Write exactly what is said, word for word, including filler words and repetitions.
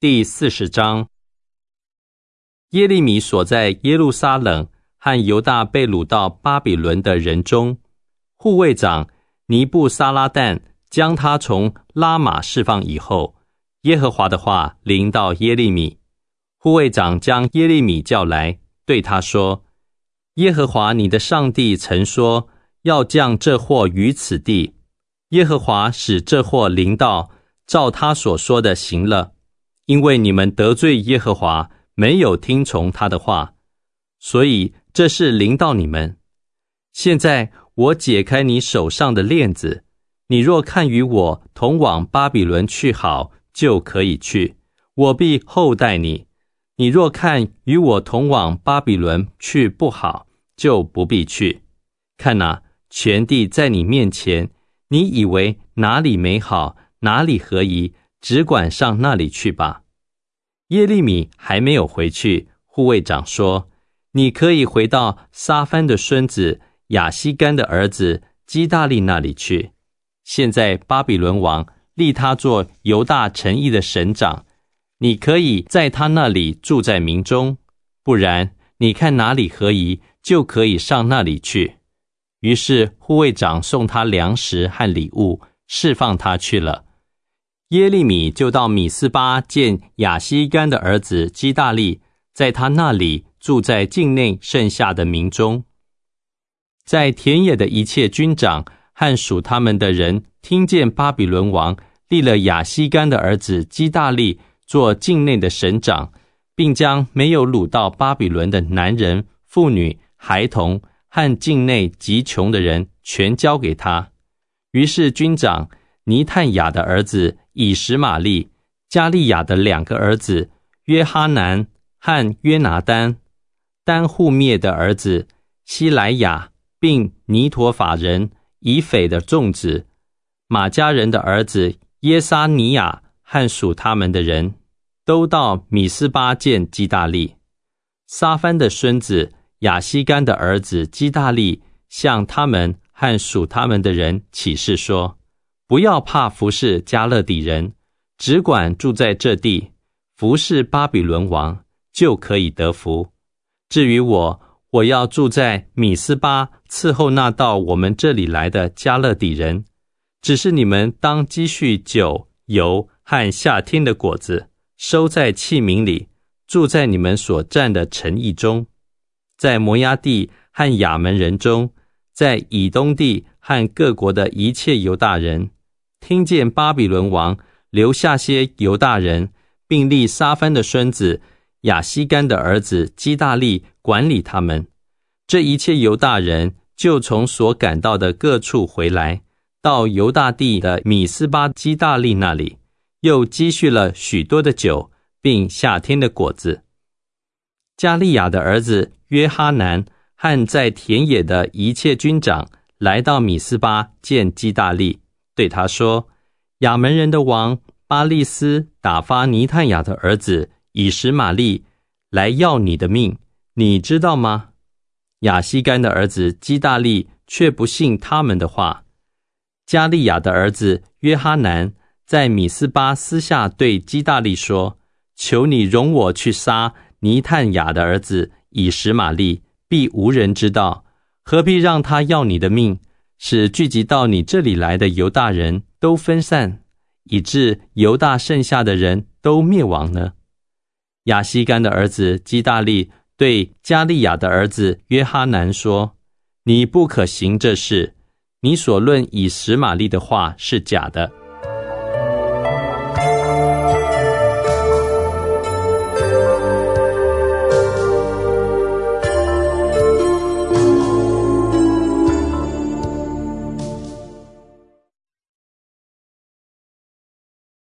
第四十章。耶利米所在耶路撒冷和犹大被掳到巴比伦的人中，护卫长尼布撒拉旦将他从拉玛释放以后，耶和华的话临到耶利米。护卫长将耶利米叫来，对他说：耶和华你的上帝曾说要降这祸于此地，耶和华使这祸临到，照他所说的行了，因为你们得罪耶和华，没有听从他的话，所以这事临到你们。现在我解开你手上的链子，你若看与我同往巴比伦去好，就可以去，我必厚待你；你若看与我同往巴比伦去不好，就不必去。看哪，全地在你面前，你以为哪里美好，哪里合宜，只管上那里去吧。耶利米还没有回去，护卫长说：你可以回到撒番的孙子亚西干的儿子基大利那里去。现在巴比伦王立他做犹大城邑的省长，你可以在他那里住在民中，不然你看哪里合宜，就可以上那里去。于是护卫长送他粮食和礼物，释放他去了。耶利米就到米斯巴见亚西干的儿子基大利，在他那里住在境内剩下的民中。在田野的一切军长和属他们的人听见巴比伦王立了亚西干的儿子基大利做境内的省长，并将没有掳到巴比伦的男人、妇女、孩童和境内极穷的人全交给他。于是军长尼探雅的儿子以实玛利、加利亚的两个儿子约哈南和约拿丹、丹户灭的儿子希莱亚，并尼陀法人以斐的众子马加人的儿子耶沙尼亚和属他们的人，都到米斯巴见基大利。撒番的孙子亚西干的儿子基大利向他们和属他们的人起誓说：不要怕服侍加勒底人，只管住在这地，服侍巴比伦王，就可以得福。至于我，我要住在米斯巴，伺候那到我们这里来的加勒底人。只是你们当积蓄酒、油和夏天的果子，收在器皿里，住在你们所占的城邑中。在摩押地和亚门人中，在以东地和各国的一切犹大人，听见巴比伦王留下些犹大人，并立撒番的孙子亚西干的儿子基大利管理他们，这一切犹大人就从所赶到的各处回来，到犹大地的米斯巴基大利那里，又积蓄了许多的酒，并夏天的果子。加利亚的儿子约哈南和在田野的一切军长来到米斯巴见基大利，对他说：亚门人的王巴利斯打发尼探雅的儿子以实玛利来要你的命，你知道吗？亚西干的儿子基大利却不信他们的话。加利亚的儿子约哈南在米斯巴私下对基大利说：求你容我去杀尼探雅的儿子以实玛利，必无人知道，何必让他要你的命，使聚集到你这里来的犹大人都分散，以致犹大剩下的人都灭亡呢？亚西干的儿子基大利对加利亚的儿子约哈南说：你不可行这事，你所论以实玛利的话是假的。